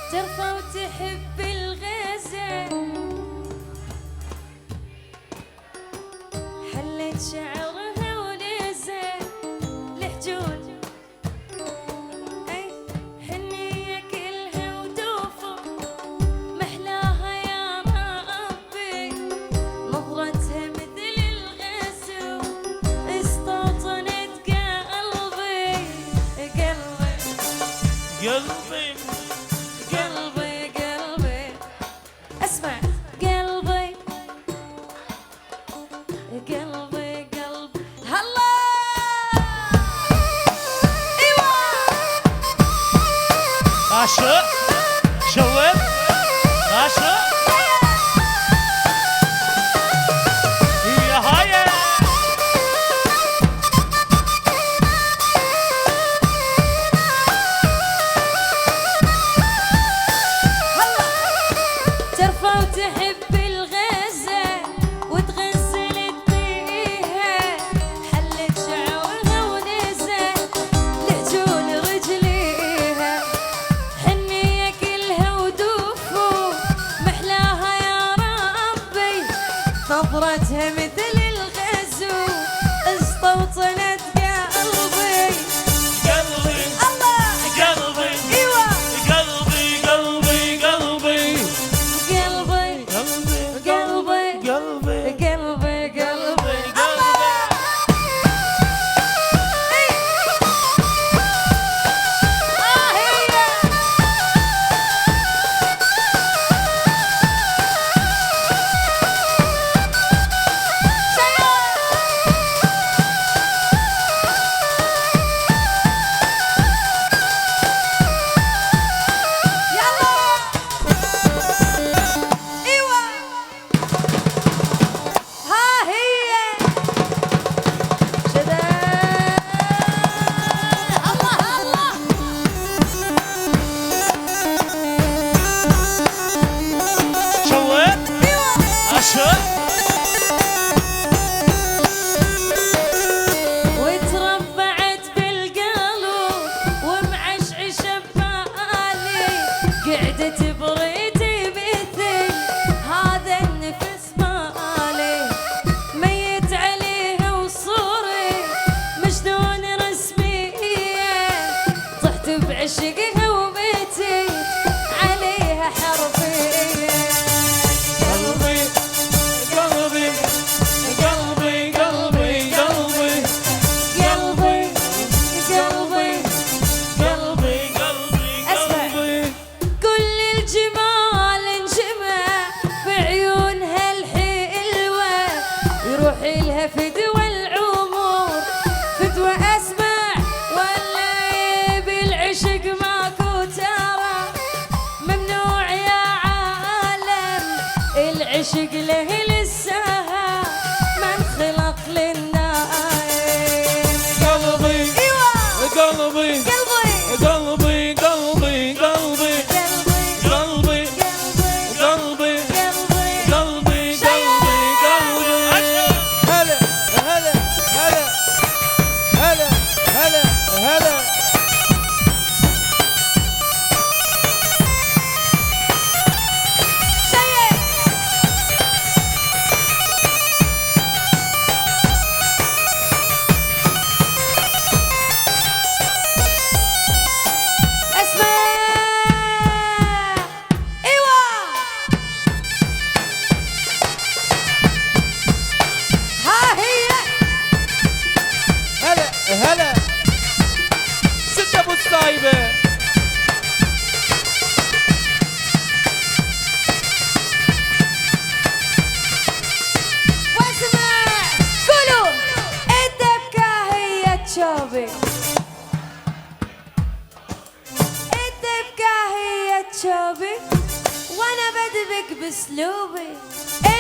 ترفع وتحب الغزل حلت شعرها ونزل لحجون اي حنية كلها ودوفر محلاها يا ربي نظرتها مثل الغزو استوطنت قلبي قلبي قلبي اسمع قلبي هلا ايوه عاشق شوق عاشق يا هاي ترفع وتحب الغزة وتغزلت بيها حلت شعرها ونزل لحجون رجليها حنية كلها ودوفو محلاها يا ربي نظرتها مثل الغزو استوطنت قلبي قلبي الله قلبي ايوه قلبي قلبي قلبي قلبي قلبي قلبي الله هي يلا ايوه ها هي شدا الله الله شوق ايوه عاشق وتربعت بالقلب ومعشعشة ببالي قعدت بريدي مثل هذا النفس مالي ميت عليها وصوري مجنون رسمية طحت بعشقها وبيتي عليها حرفية قلبي قلبي قلبي قلبي قلبي قلبي قلبي قلبي قلبي أسمع. قلبي كل الجمال انجمع بعيونها الحلوة يروح لها فدوى العمر فدوى أسمع ولا بالعشق ماكو ترى ممنوع يا عالم العشق له للسها من خلق للناس قلبي ايوه قلبي قلبي قلبي قلبي قلبي قلبي قلبي قلبي قلبي قلبي قلبي قلبي هلا هلا هلا هلا هلا هلا شيء اسمع ايوه ها هي هلا هلا ست ابو الصايبه واسمع قولوا الدبكة هي تشوبي الدبكة هي تشوبي وانا بدبك باسلوبي